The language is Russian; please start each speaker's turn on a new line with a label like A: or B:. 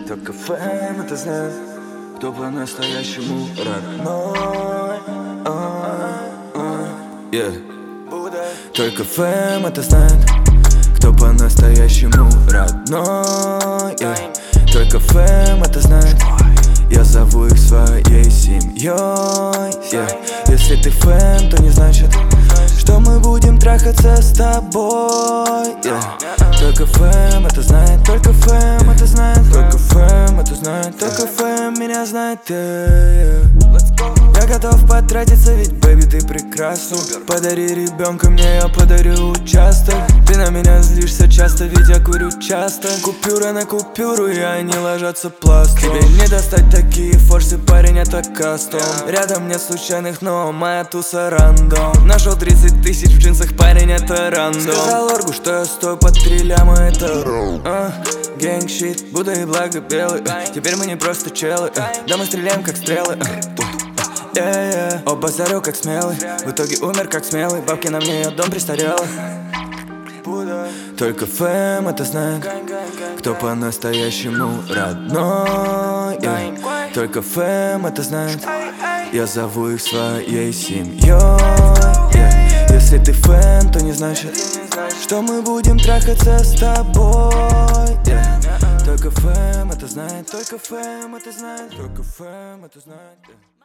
A: Только ФМ это знает, кто по-настоящему родной. Только ФМ это знает, кто по-настоящему родной. Только ФМ это знает, я зову их своей семьей. Если ты ФМ, то не значит, что мы будем трахаться с тобой. Только ФМ это знает, только ФМ это знает, только ФМ это знает, только ФМ меня знает. Я готов потратиться, ведь, бэби, ты прекрасна. Подари ребенка мне, я подарю участок. Ты на меня злишься часто, ведь я курю часто. Купюра на купюру, и они ложатся пластом. Тебе не достать такие форсы, парень, это кастом. Рядом нет случайных, но моя туса рандом. Нашел 30 тысяч в джинсах, парень, это рандом. Сказал Оргу, что я стою под 3 ляма, это гэнг-щит, Будда и благо белый. Теперь мы не просто челы, да мы стреляем как стрелы. Оба зарю как смелый, в итоге умер как смелый. Бабки на мне, я дом престарелый. Только ФМ это знает, кто по-настоящему родной. Только ФМ это знает, я зову их своей семьей. Если ты ФМ, то не значит, что мы будем трахаться с тобой. Только ФМ это знает, только ФМ это знает, только ФМ это знает.